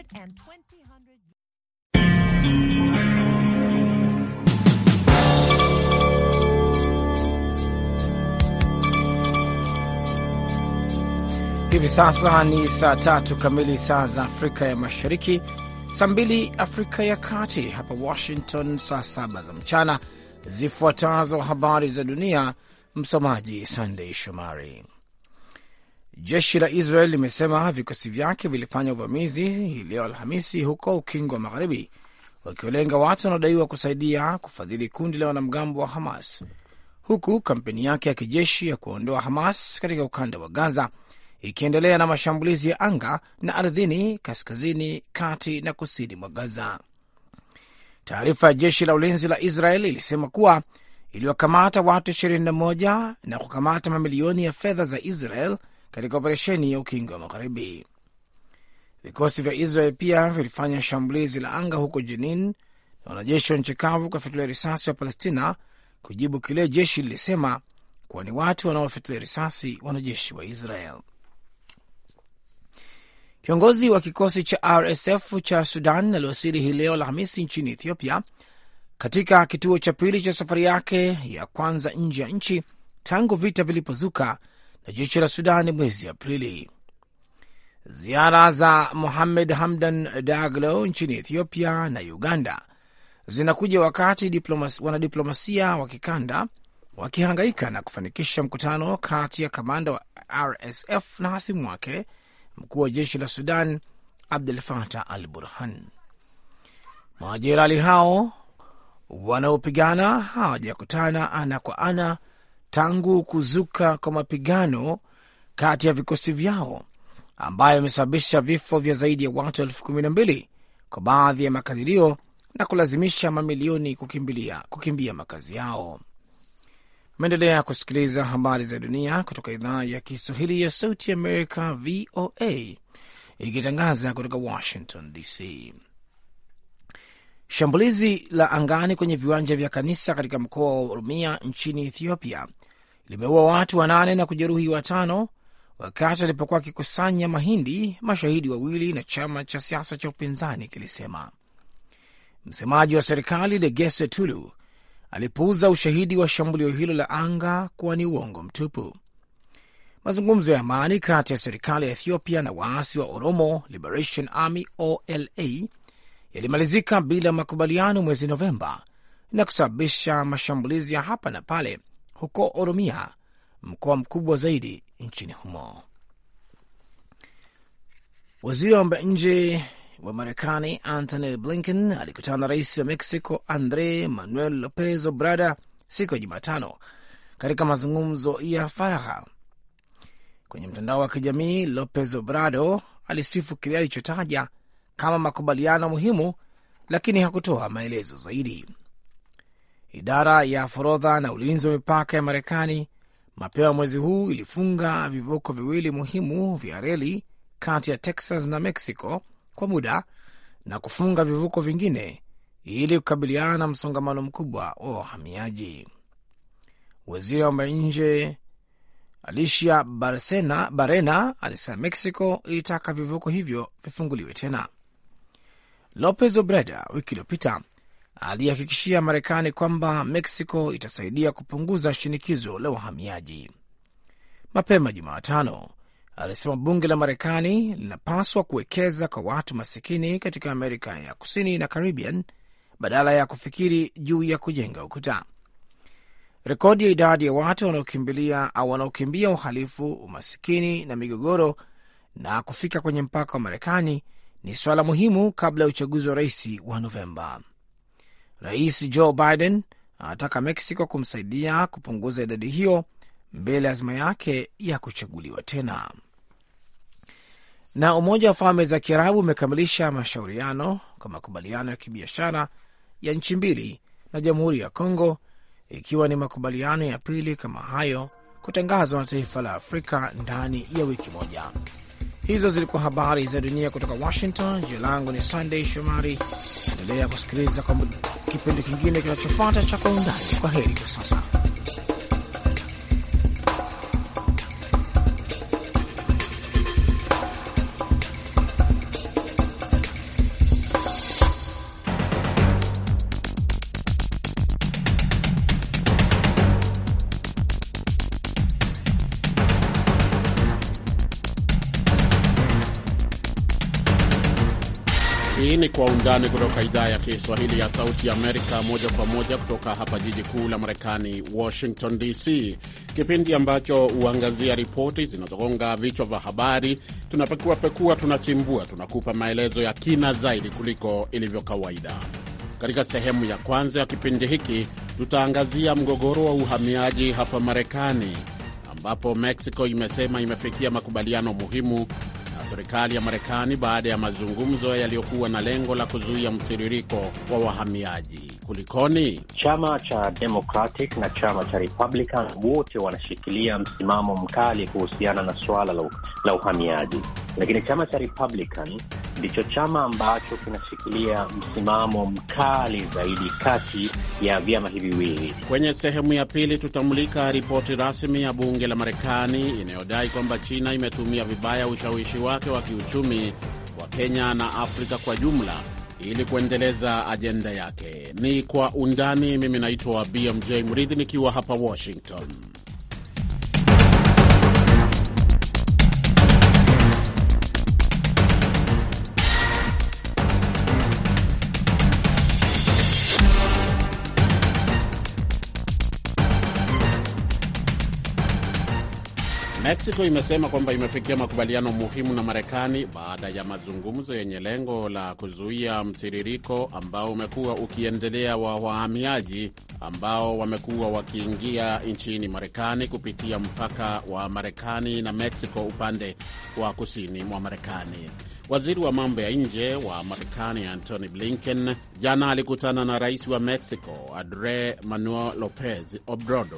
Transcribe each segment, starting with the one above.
and 2,000. Hivi sasa ni saa 3 kamili saa za Afrika ya Mashariki, saa 2 Afrika ya Kati, hapa Washington saa 7 za mchana. Zifuatazo habari za dunia, msomaji Sunday Shomari. Jeshi la Israel limesema vikosi vyake vilifanya uvamizi hii leo Alhamisi huko Ukingo wa Magharibi, wakiwalenga watu wanaodaiwa kusaidia kufadhili kundi la wanamgambo wa Hamas, huku kampeni yake ya kijeshi ya kuondoa Hamas katika ukanda wa Gaza ikiendelea na mashambulizi ya anga na ardhini kaskazini, kati na kusini mwa Gaza. Taarifa ya jeshi la ulinzi la Israel ilisema kuwa iliwakamata watu 21 na kukamata mamilioni ya fedha za Israel katika operesheni ya Ukingo wa Magharibi. Vikosi vya Israel pia vilifanya shambulizi la anga huko Jenin, na wanajeshi wa nchi kavu kufyatulia risasi wa Palestina kujibu kile jeshi lilisema kuwa ni watu wanaofyatulia risasi wanajeshi wa Israel. Kiongozi wa kikosi cha RSF cha Sudan aliwasili hii leo Alhamisi nchini Ethiopia, katika kituo cha pili cha safari yake ya kwanza nje ya nchi tangu vita vilipozuka na jeshi la Sudan mwezi Aprili. Ziara za Mohamed Hamdan Daglo nchini Ethiopia na Uganda zinakuja wakati wanadiplomasia wa kikanda wakihangaika na kufanikisha mkutano kati ya kamanda wa RSF na hasimu wake, mkuu wa jeshi la Sudan Abdel Fattah al-Burhan. Majenerali hao wanaopigana hawajakutana ana kwa ana tangu kuzuka kwa mapigano kati ya vikosi vyao, ambayo imesababisha vifo vya zaidi ya watu 12,000 kwa baadhi ya makadirio na kulazimisha mamilioni kukimbia makazi yao. Meendelea kusikiliza habari za dunia kutoka idhaa ya Kiswahili ya Sauti Amerika, VOA, ikitangaza kutoka Washington DC. Shambulizi la angani kwenye viwanja vya kanisa katika mkoa wa Oromia nchini Ethiopia limeua watu 8 na kujeruhi 5 wakati walipokuwa wakikusanya mahindi, mashahidi wawili na chama cha siasa cha upinzani kilisema. Msemaji wa serikali Legesse Tulu alipuuza ushahidi wa shambulio hilo la anga kuwa ni uongo mtupu. Mazungumzo ya amani kati ya serikali ya Ethiopia na waasi wa Oromo Liberation Army OLA yalimalizika bila makubaliano mwezi Novemba na kusababisha mashambulizi ya hapa na pale huko Oromia, mkoa mkubwa zaidi nchini humo. Waziri wa mambo ya nje wa Marekani Antony Blinken alikutana na rais wa Mexico Andre Manuel Lopez Obrador siku ya Jumatano katika mazungumzo ya faragha. Kwenye mtandao wa kijamii, Lopez Obrador alisifu kile alichotaja kama makubaliano muhimu, lakini hakutoa maelezo zaidi. Idara ya forodha na ulinzi wa mipaka ya Marekani mapema mwezi huu ilifunga vivuko viwili muhimu vya reli kati ya Texas na Mexico kwa muda na kufunga vivuko vingine ili kukabiliana na msongamano mkubwa wa wahamiaji. Waziri wa mambo ya nje Alicia Barena alisema Mexico ilitaka vivuko hivyo vifunguliwe tena. Lopez Obrador wiki iliyopita alihakikishia Marekani kwamba Mexico itasaidia kupunguza shinikizo la wahamiaji. Mapema Jumatano alisema bunge la Marekani linapaswa kuwekeza kwa watu masikini katika Amerika ya Kusini na Caribbean badala ya kufikiri juu ya kujenga ukuta. Rekodi ya idadi ya watu wanaokimbia uhalifu, umasikini na migogoro na kufika kwenye mpaka wa Marekani ni swala muhimu kabla ya uchaguzi wa rais wa Novemba. Rais Joe Biden anataka Mexico kumsaidia kupunguza idadi hiyo mbele ya azma yake ya kuchaguliwa tena. Na Umoja wa Falme za Kiarabu umekamilisha mashauriano kwa makubaliano ya kibiashara ya nchi mbili na Jamhuri ya Kongo, ikiwa ni makubaliano ya pili kama hayo kutangazwa na taifa la Afrika ndani ya wiki moja. Hizo zilikuwa habari za dunia kutoka Washington. Jina langu ni Sunday Shomari. Endelea kusikiliza kwa kipindi kingine kinachofuata cha Kwa Undani. Kwa heri kwa sasa. Hii ni Kwa Undani kutoka idhaa ya Kiswahili ya Sauti ya Amerika, moja kwa moja kutoka hapa jiji kuu la Marekani, Washington DC, kipindi ambacho huangazia ripoti zinazogonga vichwa vya habari. Tunapekua, tunachimbua, tunakupa maelezo ya kina zaidi kuliko ilivyo kawaida. Katika sehemu ya kwanza ya kipindi hiki tutaangazia mgogoro wa uhamiaji hapa Marekani, ambapo Mexico imesema imefikia makubaliano muhimu na serikali ya Marekani baada ya mazungumzo yaliyokuwa na lengo la kuzuia mtiririko wa wahamiaji. Kulikoni? Chama cha Democratic na chama cha Republican wote wanashikilia msimamo mkali kuhusiana na suala la uhamiaji, lakini chama cha Republican ndicho chama ambacho kinashikilia msimamo mkali zaidi kati ya vyama hivi viwili. Kwenye sehemu ya pili tutamulika ripoti rasmi ya bunge la Marekani inayodai kwamba China imetumia vibaya ushawishi wake wa kiuchumi kwa Kenya na Afrika kwa jumla ili kuendeleza ajenda yake. Ni Kwa Undani. Mimi naitwa BMJ Mridhi nikiwa hapa Washington. Mexico imesema kwamba imefikia makubaliano muhimu na Marekani baada ya mazungumzo yenye lengo la kuzuia mtiririko ambao umekuwa ukiendelea wa wahamiaji ambao wamekuwa wakiingia nchini Marekani kupitia mpaka wa Marekani na Mexico upande wa kusini mwa Marekani. Waziri wa mambo ya nje wa Marekani Antony Blinken jana alikutana na rais wa Mexico Andrés Manuel López Obrador,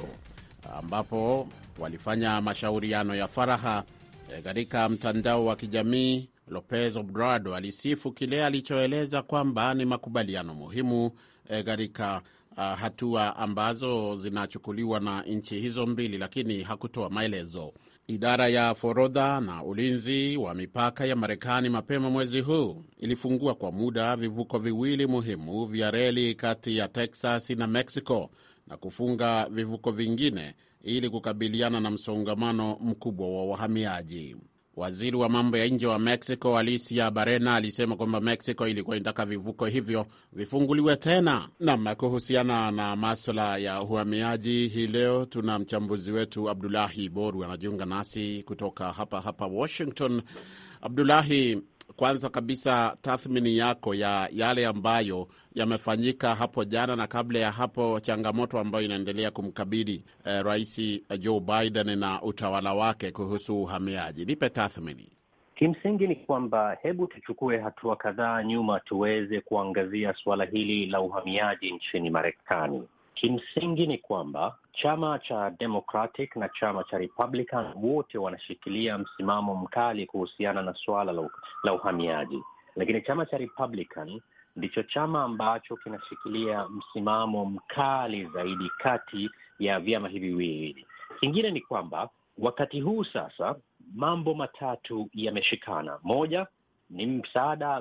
ambapo walifanya mashauriano ya faragha katika mtandao wa kijamii. Lopez Obrador alisifu kile alichoeleza kwamba ni makubaliano muhimu katika hatua ambazo zinachukuliwa na nchi hizo mbili, lakini hakutoa maelezo. Idara ya forodha na ulinzi wa mipaka ya Marekani mapema mwezi huu ilifungua kwa muda vivuko viwili muhimu vya reli kati ya Texas na Mexico na kufunga vivuko vingine ili kukabiliana na msongamano mkubwa wa wahamiaji. Waziri wa mambo ya nje wa Mexico Alicia Barrena alisema kwamba Mexico ilikuwa inataka vivuko hivyo vifunguliwe tena. Na kuhusiana na masuala ya uhamiaji, hii leo tuna mchambuzi wetu Abdullahi Boru anajiunga nasi kutoka hapa Washington. Abdullahi, kwanza kabisa tathmini yako ya yale ambayo yamefanyika hapo jana na kabla ya hapo, changamoto ambayo inaendelea kumkabili Rais Joe Biden na utawala wake kuhusu uhamiaji. Nipe tathmini. Kimsingi ni kwamba hebu tuchukue hatua kadhaa nyuma tuweze kuangazia suala hili la uhamiaji nchini Marekani. Kimsingi ni kwamba chama cha Democratic na chama cha Republican wote wanashikilia msimamo mkali kuhusiana na suala la uhamiaji, lakini chama cha Republican ndicho chama ambacho kinashikilia msimamo mkali zaidi kati ya vyama hivi viwili. Kingine ni kwamba wakati huu sasa mambo matatu yameshikana. Moja ni msaada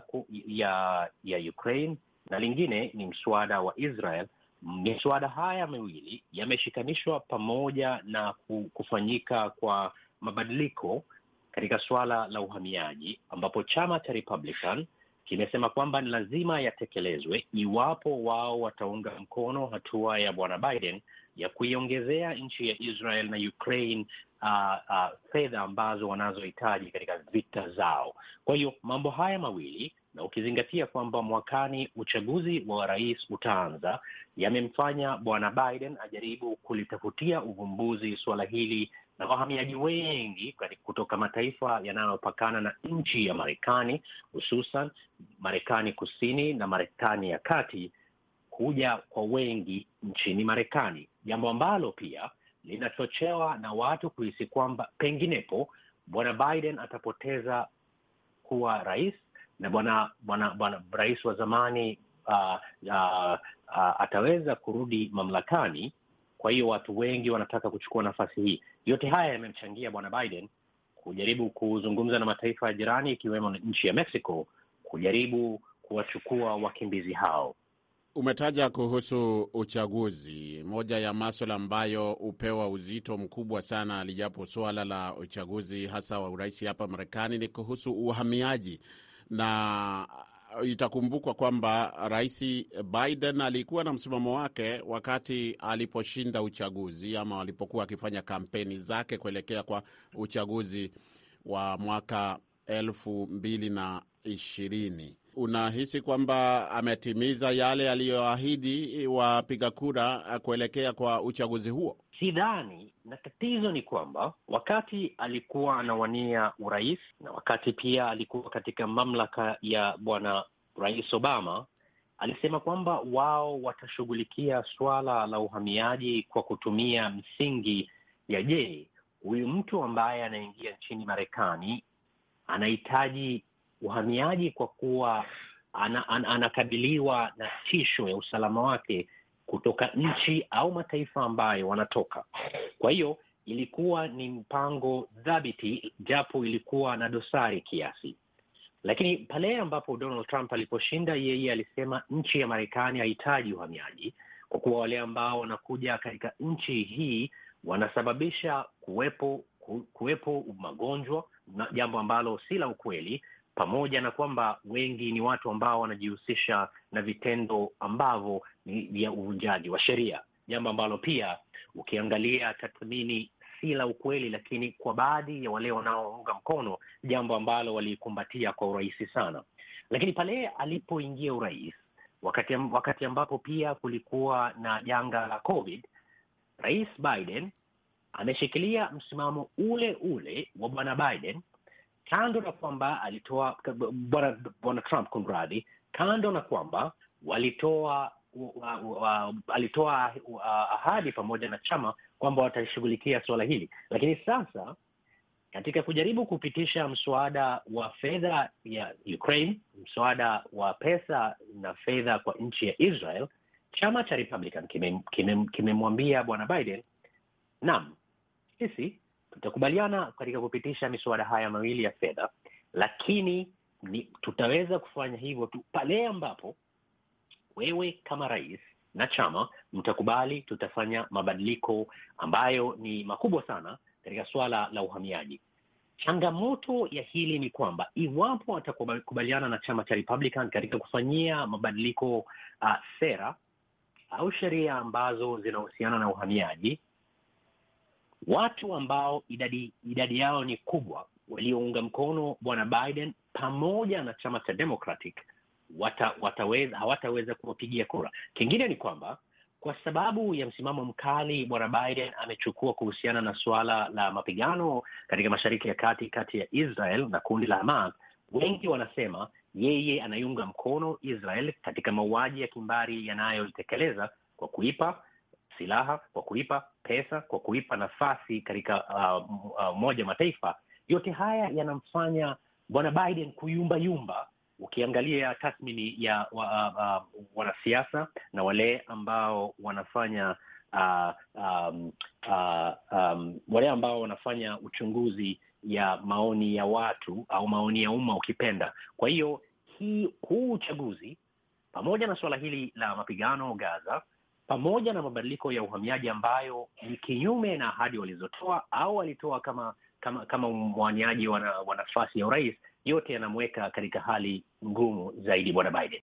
ya Ukraine na lingine ni mswada wa Israel. Miswada haya miwili yameshikanishwa pamoja na kufanyika kwa mabadiliko katika suala la uhamiaji, ambapo chama cha Republican kimesema kwamba ni lazima yatekelezwe iwapo wao wataunga mkono hatua ya Bwana Biden ya kuiongezea nchi ya Israel na Ukraine fedha ambazo wanazohitaji katika vita zao. Kwa hiyo mambo haya mawili, na ukizingatia kwamba mwakani uchaguzi wa rais utaanza, yamemfanya Bwana Biden ajaribu kulitafutia uvumbuzi suala hili na wahamiaji wengi kutoka mataifa yanayopakana na nchi ya Marekani, hususan Marekani Kusini na Marekani ya Kati, kuja kwa wengi nchini Marekani, jambo ambalo pia linachochewa na watu kuhisi kwamba penginepo Bwana Biden atapoteza kuwa rais na bwana rais wa zamani ataweza kurudi mamlakani. Kwa hiyo watu wengi wanataka kuchukua nafasi hii. Yote haya yamemchangia Bwana Biden kujaribu kuzungumza na mataifa ya jirani ikiwemo nchi ya Mexico kujaribu kuwachukua wakimbizi hao. Umetaja kuhusu uchaguzi. Moja ya masuala ambayo upewa uzito mkubwa sana, lijapo swala la uchaguzi hasa wa urais hapa Marekani, ni kuhusu uhamiaji. Na itakumbukwa kwamba Rais Biden alikuwa na msimamo wake wakati aliposhinda uchaguzi ama alipokuwa akifanya kampeni zake kuelekea kwa uchaguzi wa mwaka 2020. Unahisi kwamba ametimiza yale aliyoahidi wapiga kura kuelekea kwa uchaguzi huo? Sidhani, na tatizo ni kwamba wakati alikuwa anawania urais na wakati pia alikuwa katika mamlaka ya bwana Rais Obama, alisema kwamba wao watashughulikia suala la uhamiaji kwa kutumia msingi ya je, huyu mtu ambaye anaingia nchini Marekani anahitaji uhamiaji kwa kuwa anakabiliwa na tisho ya usalama wake kutoka nchi au mataifa ambayo wanatoka. Kwa hiyo ilikuwa ni mpango dhabiti, japo ilikuwa na dosari kiasi. Lakini pale ambapo Donald Trump aliposhinda, yeye alisema nchi ya Marekani hahitaji uhamiaji kwa kuwa wale ambao wanakuja katika nchi hii wanasababisha kuwepo magonjwa, na jambo ambalo si la ukweli, pamoja na kwamba wengi ni watu ambao wanajihusisha na vitendo ambavyo ni vya uvunjaji wa sheria, jambo ambalo pia ukiangalia tathmini si la ukweli, lakini kwa baadhi ya wale wanaounga mkono, jambo ambalo walikumbatia kwa urahisi sana. Lakini pale alipoingia urais, wakati ambapo pia kulikuwa na janga la COVID, Rais Biden ameshikilia msimamo ule wa bwana Biden, kando na kwamba alitoa bwana Trump, kunradhi, kando na kwamba alitoa ahadi pamoja na chama kwamba watashughulikia suala hili. Lakini sasa katika kujaribu kupitisha mswada wa fedha ya Ukraine, mswada wa pesa na fedha kwa nchi ya Israel, chama cha Republican kimemwambia bwana Biden, naam, sisi tutakubaliana katika kupitisha miswada haya mawili ya fedha, lakini tutaweza kufanya hivyo tu pale ambapo wewe kama rais na chama mtakubali tutafanya mabadiliko ambayo ni makubwa sana katika suala la uhamiaji. Changamoto ya hili ni kwamba iwapo watakubaliana na chama cha Republican katika kufanyia mabadiliko sera au sheria ambazo zinahusiana na uhamiaji, watu ambao idadi yao ni kubwa waliounga mkono bwana Biden pamoja na chama cha Democratic hawataweza kuwapigia kura. Kingine ni kwamba kwa sababu ya msimamo mkali bwana Biden amechukua kuhusiana na suala la mapigano katika Mashariki ya kati ya Israel na kundi la Hamas, wengi wanasema yeye anaiunga mkono Israel katika mauaji ya kimbari yanayoitekeleza kwa kuipa silaha, kwa kuipa pesa, kwa kuipa nafasi katika Umoja wa Mataifa. Yote haya yanamfanya bwana Biden kuyumba. Ukiangalia tathmini ya wanasiasa na wale ambao wanafanya wale ambao wanafanya uchunguzi ya maoni ya watu au maoni ya umma ukipenda. Kwa hiyo huu uchaguzi pamoja na suala hili la mapigano Gaza, pamoja na mabadiliko ya uhamiaji ambayo ni kinyume na ahadi walizotoa au walitoa kama mwaniaji wa nafasi ya urais, yote yanamweka katika hali ngumu zaidi bwana Biden.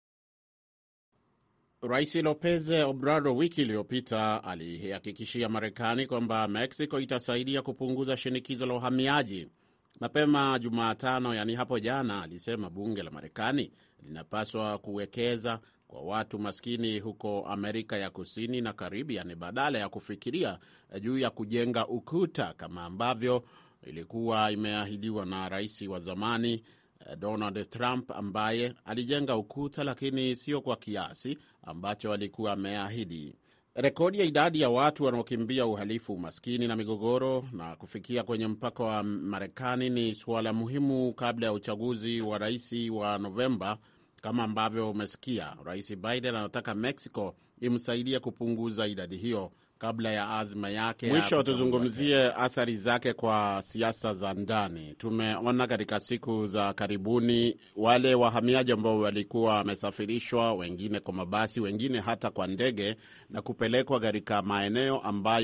Rais Lopez Obrador wiki iliyopita alihakikishia Marekani kwamba Mexico itasaidia kupunguza shinikizo la uhamiaji. Mapema Jumatano, yani hapo jana, alisema bunge la Marekani linapaswa kuwekeza kwa watu maskini huko Amerika ya Kusini na Caribbean badala ya kufikiria juu ya kujenga ukuta kama ambavyo ilikuwa imeahidiwa na rais wa zamani Donald Trump, ambaye alijenga ukuta lakini sio kwa kiasi ambacho alikuwa ameahidi. Rekodi ya idadi ya watu wanaokimbia uhalifu, umaskini na migogoro na kufikia kwenye mpaka wa Marekani ni suala muhimu kabla ya uchaguzi wa rais wa Novemba. Kama ambavyo umesikia, Rais Biden anataka Mexico imsaidie kupunguza idadi hiyo kabla ya azma yake. Mwisho tuzungumzie athari zake kwa siasa za ndani. Tumeona katika siku za karibuni wale wahamiaji ambao walikuwa wamesafirishwa, wengine kwa mabasi, wengine hata kwa ndege, na kupelekwa katika maeneo ambayo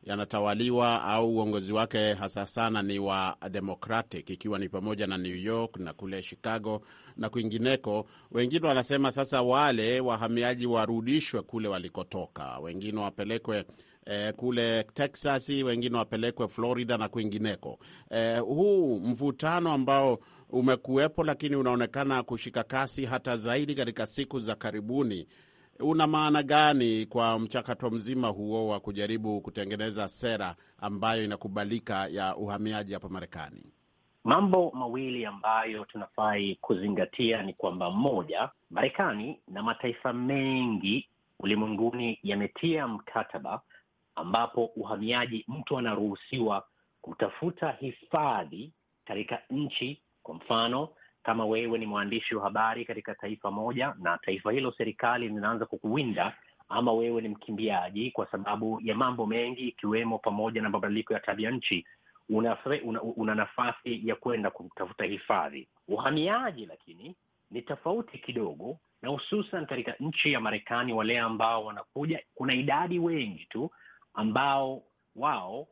yanatawaliwa au uongozi wake hasa sana ni wa Democratic, ikiwa ni pamoja na New York na kule Chicago na kwingineko. Wengine wanasema sasa wale wahamiaji warudishwe kule walikotoka, wengine wapelekwe kule Texas, wengine wapelekwe Florida na kwingineko. Huu mvutano ambao umekuwepo lakini unaonekana kushika kasi hata zaidi katika siku za karibuni, una maana gani kwa mchakato mzima huo wa kujaribu kutengeneza sera ambayo inakubalika ya uhamiaji hapa Marekani? Mambo mawili ambayo tunafai kuzingatia ni kwamba, moja, Marekani na mataifa mengi ulimwenguni yametia mkataba ambapo uhamiaji, mtu anaruhusiwa kutafuta hifadhi katika nchi. Kwa mfano, kama wewe ni mwandishi wa habari katika taifa moja na taifa hilo serikali linaanza kukuwinda, ama wewe ni mkimbiaji kwa sababu ya mambo mengi ikiwemo pamoja na mabadiliko ya tabia nchi, una nafasi ya kwenda kutafuta hifadhi. Uhamiaji lakini ni tofauti kidogo, na hususan katika nchi ya Marekani, wale ambao wanakuja, kuna idadi wengi tu ambao wao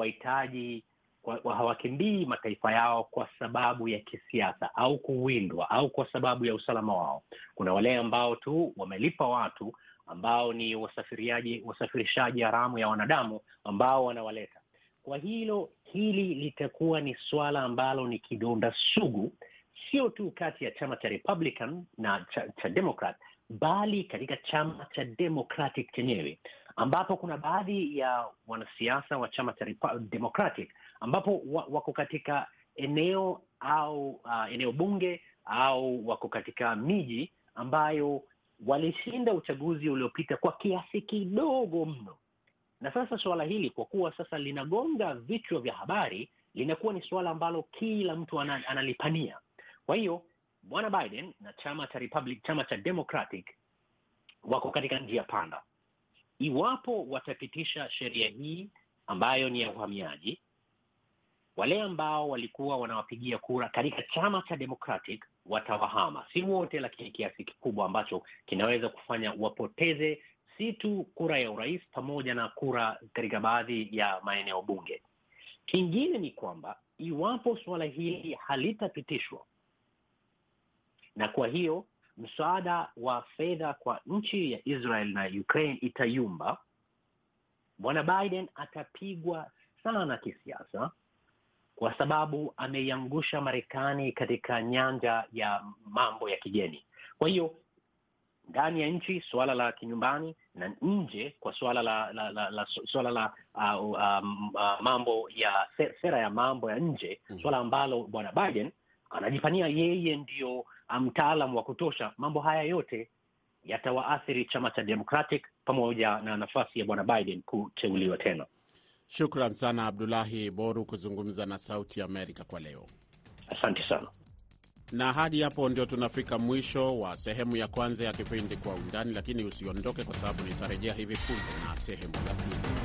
hawakimbii mataifa yao kwa sababu ya kisiasa au kuwindwa au kwa sababu ya usalama wao. Kuna wale ambao tu wamelipa watu ambao ni wasafirishaji haramu ya wanadamu ambao wanawaleta. Kwa hili litakuwa ni swala ambalo ni kidonda sugu, sio tu kati ya chama cha Republican na cha Democrat, bali katika chama cha Democratic chenyewe, ambapo kuna baadhi ya wanasiasa wa chama cha Democratic ambapo wako katika eneo au eneo bunge au wako katika miji ambayo walishinda uchaguzi uliopita kwa kiasi kidogo mno. Na sasa suala hili kwa kuwa sasa linagonga vichwa vya habari, linakuwa ni suala ambalo kila mtu analipania. Kwa hiyo Bwana Biden na chama cha Democratic wako katika njia panda. Iwapo watapitisha sheria hii ambayo ni ya uhamiaji, wale ambao walikuwa wanawapigia kura katika chama cha Democratic watawahama. Si wote, lakini kiasi kikubwa ambacho kinaweza kufanya wapoteze si tu kura ya urais pamoja na kura katika baadhi ya maeneo bunge. Kingine ni kwamba iwapo suala hili halitapitishwa, na kwa hiyo msaada wa fedha kwa nchi ya Israel na Ukraine itayumba, Bwana Biden atapigwa sana kisiasa kwa sababu ameiangusha Marekani katika nyanja ya mambo ya kigeni. Kwa hiyo ndani ya nchi suala la kinyumbani, na nje kwa suala la mambo ya sera ya mambo ya nje, suala ambalo Bwana Biden anajifanyia yeye ndio mtaalamu wa kutosha. Mambo haya yote yatawaathiri chama cha Democratic pamoja na nafasi ya Bwana Biden kuteuliwa tena. Shukran sana Abdullahi Boru kuzungumza na Sauti ya Amerika kwa leo. Asante sana. Na hadi hapo ndio tunafika mwisho wa sehemu ya kwanza ya kipindi Kwa Undani, lakini usiondoke kwa sababu nitarejea hivi punde na sehemu ya pili.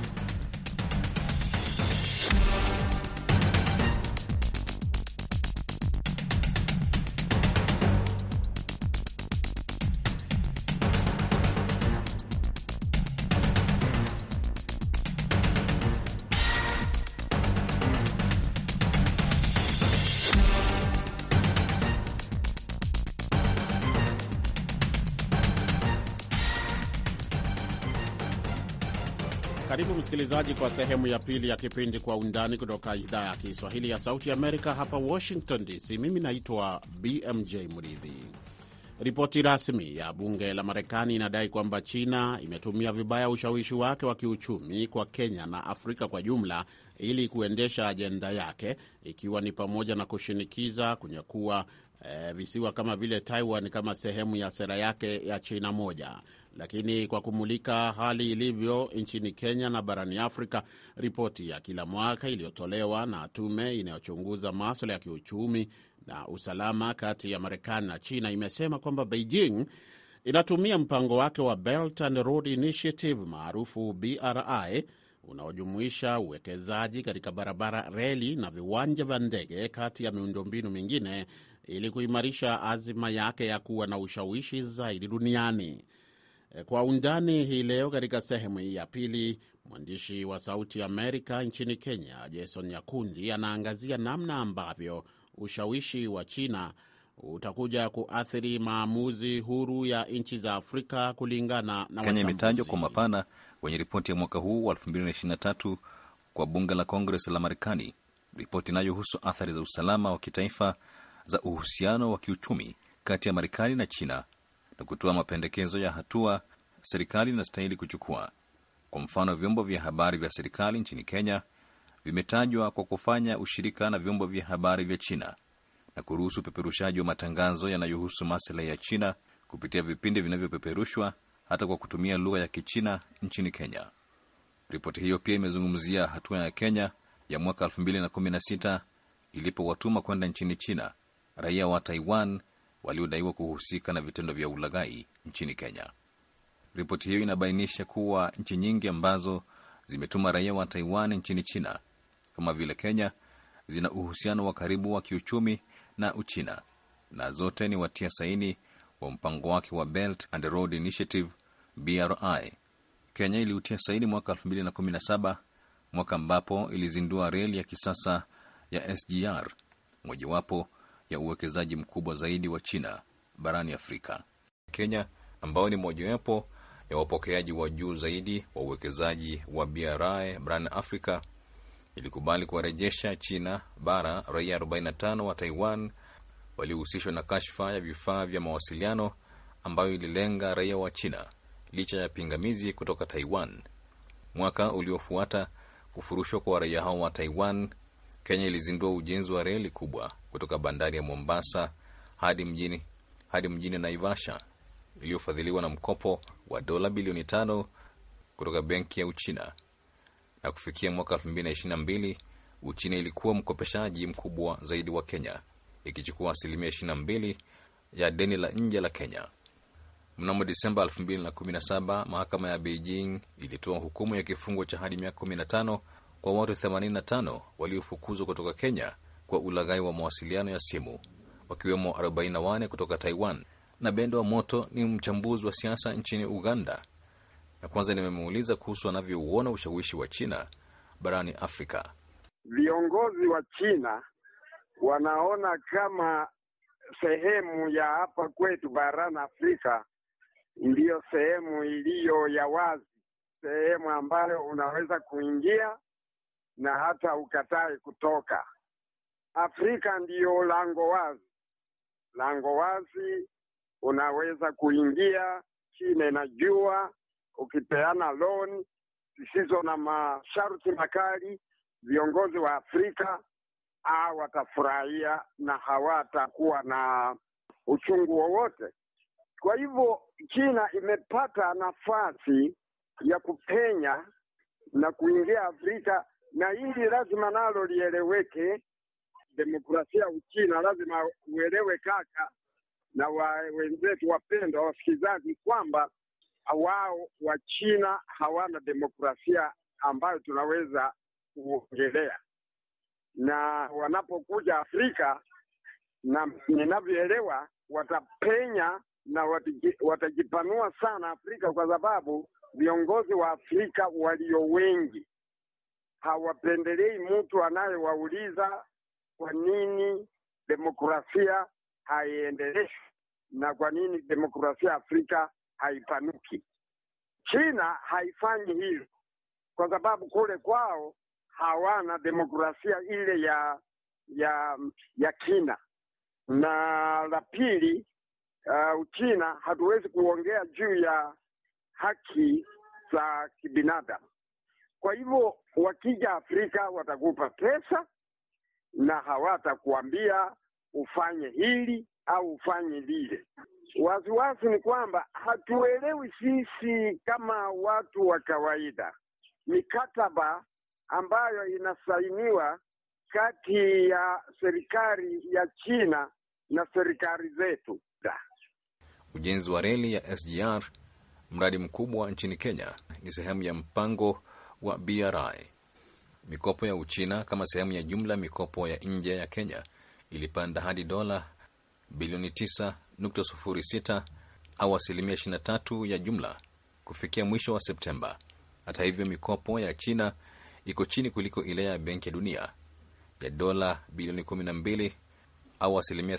Karibu msikilizaji kwa sehemu ya pili ya kipindi Kwa Undani kutoka idhaa ya Kiswahili ya Sauti Amerika hapa Washington DC. Mimi naitwa BMJ Mridhi. Ripoti rasmi ya bunge la Marekani inadai kwamba China imetumia vibaya ushawishi wake wa kiuchumi kwa Kenya na Afrika kwa jumla ili kuendesha ajenda yake, ikiwa ni pamoja na kushinikiza kunyakua visiwa kama vile Taiwan kama sehemu ya sera yake ya China moja. Lakini kwa kumulika hali ilivyo nchini Kenya na barani Afrika, ripoti ya kila mwaka iliyotolewa na tume inayochunguza masuala ya kiuchumi na usalama kati ya Marekani na China imesema kwamba Beijing inatumia mpango wake wa Belt and Road Initiative maarufu BRI unaojumuisha uwekezaji katika barabara, reli na viwanja vya ndege kati ya miundombinu mingine ili kuimarisha azima yake ya kuwa na ushawishi zaidi duniani. Kwa undani hii leo katika sehemu hii ya pili, mwandishi wa Sauti Amerika nchini Kenya Jason Nyakundi anaangazia namna ambavyo ushawishi wa China utakuja kuathiri maamuzi huru ya nchi za Afrika kulingana na wachambuzi. Kenya imetajwa kwa mapana kwenye ripoti ya mwaka huu wa 2023 kwa bunge la Congress la Marekani, ripoti inayohusu athari za usalama wa kitaifa za uhusiano wa kiuchumi kati ya Marekani na China na kutoa mapendekezo ya hatua serikali inastahili kuchukua. Kwa mfano, vyombo vya habari vya serikali nchini Kenya vimetajwa kwa kufanya ushirika na vyombo vya habari vya China na kuruhusu upeperushaji wa matangazo yanayohusu maslahi ya China kupitia vipindi vinavyopeperushwa hata kwa kutumia lugha ya Kichina nchini Kenya. Ripoti hiyo pia imezungumzia hatua ya Kenya ya mwaka 2016 ilipowatuma kwenda nchini China raia wa Taiwan waliodaiwa kuhusika na vitendo vya ulaghai nchini Kenya. Ripoti hiyo inabainisha kuwa nchi nyingi ambazo zimetuma raia wa Taiwan nchini China kama vile Kenya zina uhusiano wa karibu wa kiuchumi na Uchina, na zote ni watia saini wa mpango wake wa Belt and Road Initiative BRI. Kenya iliutia saini mwaka 2017, mwaka ambapo ilizindua reli ya kisasa ya SGR, mojawapo ya uwekezaji mkubwa zaidi wa China barani Afrika. Kenya, ambao ni mojawapo ya wapokeaji wa juu zaidi wa uwekezaji wa BRI barani Afrika, ilikubali kuwarejesha China bara raia 45 wa Taiwan waliohusishwa na kashfa ya vifaa vya mawasiliano ambayo ililenga raia wa China licha ya pingamizi kutoka Taiwan. Mwaka uliofuata kufurushwa kwa raia hao wa Taiwan, Kenya ilizindua ujenzi wa reli kubwa kutoka bandari ya Mombasa hadi mjini Naivasha, iliyofadhiliwa na mkopo wa dola bilioni 5 kutoka benki ya Uchina. Na kufikia mwaka 2022, Uchina ilikuwa mkopeshaji mkubwa zaidi wa Kenya, ikichukua 22% ya deni la nje la Kenya. Mnamo Disemba 2017, mahakama ya Beijing ilitoa hukumu ya kifungo cha hadi miaka 15 kwa watu 85 waliofukuzwa kutoka Kenya kwa ulaghai wa mawasiliano ya simu, wakiwemo 44 kutoka Taiwan. Na Bendo wa Moto ni mchambuzi wa siasa nchini Uganda, na kwanza nimemuuliza kuhusu anavyouona ushawishi wa China barani Afrika. Viongozi wa China wanaona kama sehemu ya hapa kwetu barani Afrika ndiyo sehemu iliyo ya wazi, sehemu ambayo unaweza kuingia na hata ukatae kutoka. Afrika ndiyo lango wazi, unaweza kuingia. China inajua ukipeana loan zisizo na masharti makali, viongozi wa Afrika watafurahia na hawatakuwa na uchungu wowote. Kwa hivyo China imepata nafasi ya kupenya na kuingia Afrika, na hili lazima nalo lieleweke. Demokrasia Uchina lazima uelewe kaka na wenzetu wapendwa wasikilizaji kwamba wao wa China hawana demokrasia ambayo tunaweza kuongelea, na wanapokuja Afrika, na ninavyoelewa, watapenya na watajipanua sana Afrika, kwa sababu viongozi wa Afrika walio wengi hawapendelei mtu anayewauliza kwa nini demokrasia haiendeleshwi na kwa nini demokrasia Afrika haipanuki. China haifanyi hilo kwa sababu kule kwao hawana demokrasia ile ya kina. Na la pili, Uchina hatuwezi kuongea juu ya haki za kibinadamu. Kwa hivyo wakija Afrika watakupa pesa na hawatakuambia ufanye hili au ufanye lile. Wasiwasi ni kwamba hatuelewi sisi kama watu wa kawaida mikataba ambayo inasainiwa kati ya serikali ya China na serikali zetu. Ujenzi wa reli ya SGR, mradi mkubwa nchini Kenya, ni sehemu ya mpango wa BRI. Mikopo ya Uchina kama sehemu ya jumla mikopo ya nje ya Kenya ilipanda hadi dola bilioni 9.06 au asilimia 23 ya jumla kufikia mwisho wa Septemba. Hata hivyo, mikopo ya China iko chini kuliko ile ya Benki ya Dunia ya dola bilioni 12 au asilimia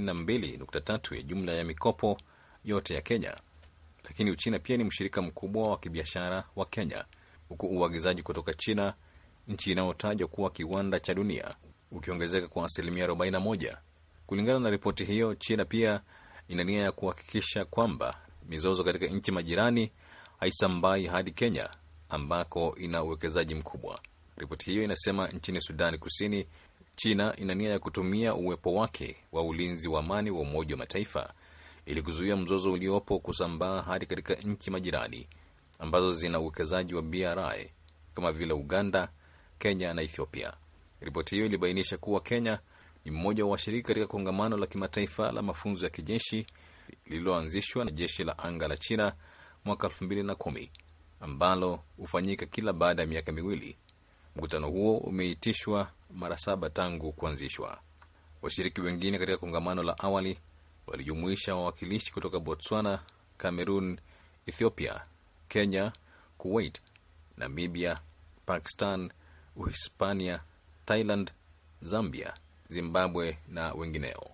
32.3 ya jumla ya mikopo yote ya Kenya. Lakini Uchina pia ni mshirika mkubwa wa kibiashara wa Kenya, huku uagizaji kutoka China, nchi inayotajwa kuwa kiwanda cha dunia, ukiongezeka kwa asilimia 41. Kulingana na ripoti hiyo, China pia ina nia ya kuhakikisha kwamba mizozo katika nchi majirani haisambai hadi Kenya ambako ina uwekezaji mkubwa. Ripoti hiyo inasema nchini Sudani Kusini, China ina nia ya kutumia uwepo wake wa ulinzi wa amani wa Umoja wa Mataifa ili kuzuia mzozo uliopo kusambaa hadi katika nchi majirani ambazo zina uwekezaji wa BRI kama vile Uganda, Kenya na Ethiopia. Ripoti hiyo ilibainisha kuwa Kenya ni mmoja wa washiriki katika kongamano la kimataifa la mafunzo ya kijeshi lililoanzishwa na jeshi la anga la China mwaka 2010 ambalo hufanyika kila baada ya miaka miwili. Mkutano huo umeitishwa mara 7 tangu kuanzishwa. Washiriki wengine katika kongamano la awali walijumuisha wawakilishi kutoka Botswana, Cameroon, Ethiopia, Kenya, Kuwait, Namibia, Pakistan, Uhispania, Thailand, Zambia, Zimbabwe na wengineo.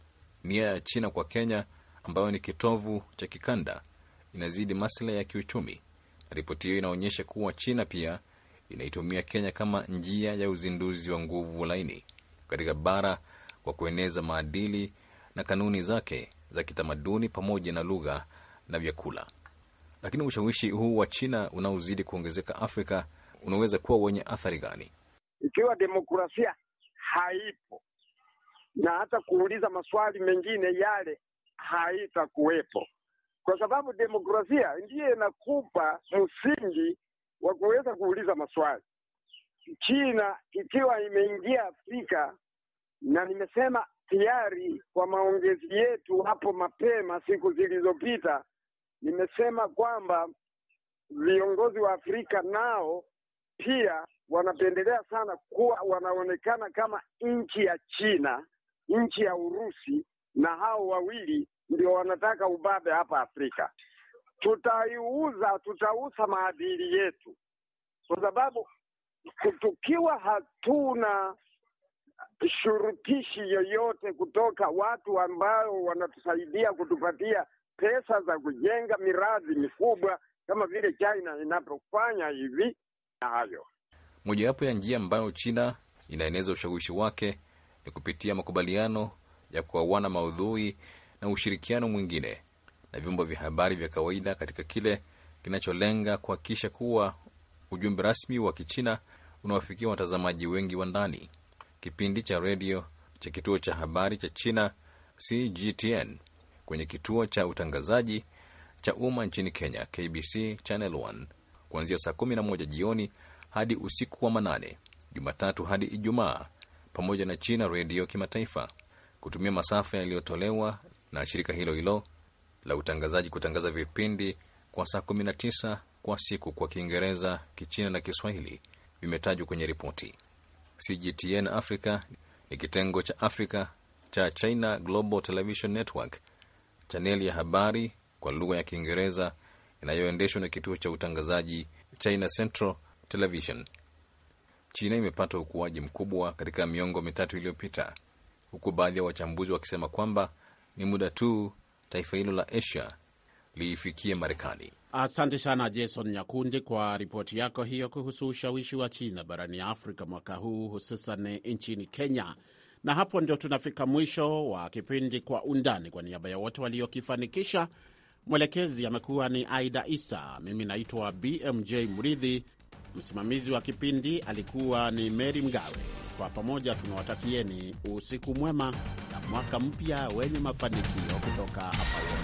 Nia ya China kwa Kenya, ambayo ni kitovu cha kikanda, inazidi maslahi ya kiuchumi. Ripoti hiyo inaonyesha kuwa China pia inaitumia Kenya kama njia ya uzinduzi wa nguvu laini katika bara kwa kueneza maadili na kanuni zake za kitamaduni pamoja na lugha na vyakula. Lakini ushawishi huu wa China unaozidi kuongezeka Afrika unaweza kuwa wenye athari gani? Ikiwa demokrasia haipo na hata kuuliza maswali mengine yale haitakuwepo, kwa sababu demokrasia ndiye inakupa msingi wa kuweza kuuliza maswali. China ikiwa imeingia Afrika, na nimesema tayari kwa maongezi yetu hapo mapema siku zilizopita, nimesema kwamba viongozi wa Afrika nao pia wanapendelea sana kuwa wanaonekana kama nchi ya China, nchi ya Urusi, na hao wawili ndio wanataka ubabe hapa Afrika. Tutauza maadili yetu, kwa sababu tukiwa hatuna shurutishi yoyote kutoka watu ambao wanatusaidia kutupatia pesa za kujenga miradi mikubwa kama vile China inapofanya hivi na hayo. Mojawapo ya njia ambayo China inaeneza ushawishi wake ni kupitia makubaliano ya kugawana maudhui na ushirikiano mwingine na vyombo vya habari vya kawaida katika kile kinacholenga kuhakikisha kuwa ujumbe rasmi wa Kichina unawafikia watazamaji wengi wa ndani. Kipindi cha redio cha kituo cha habari cha China CGTN kwenye kituo cha utangazaji cha umma nchini Kenya KBC Channel 1 kuanzia saa 11 jioni hadi usiku wa manane, Jumatatu hadi Ijumaa, pamoja na China Radio Kimataifa kutumia masafa yaliyotolewa na shirika hilo hilo la utangazaji kutangaza vipindi kwa saa 19 kwa siku kwa Kiingereza, Kichina na Kiswahili vimetajwa kwenye ripoti. CGTN Africa ni kitengo cha Afrika cha China Global Television Network, chaneli ya habari kwa lugha ya Kiingereza inayoendeshwa na kituo cha utangazaji China Central Television. China imepata ukuaji mkubwa katika miongo mitatu iliyopita, huku baadhi ya wachambuzi wakisema kwamba ni muda tu taifa hilo la Asia liifikie Marekani. Asante sana Jason Nyakundi kwa ripoti yako hiyo kuhusu ushawishi wa China barani Afrika mwaka huu, hususan nchini Kenya. Na hapo ndio tunafika mwisho wa kipindi Kwa Undani. Kwa niaba ya wote waliokifanikisha, mwelekezi amekuwa ni Aida Isa, mimi naitwa BMJ Mridhi, msimamizi wa kipindi alikuwa ni Mary Mgawe. Kwa pamoja tunawatakieni usiku mwema na mwaka mpya wenye mafanikio kutoka hapa.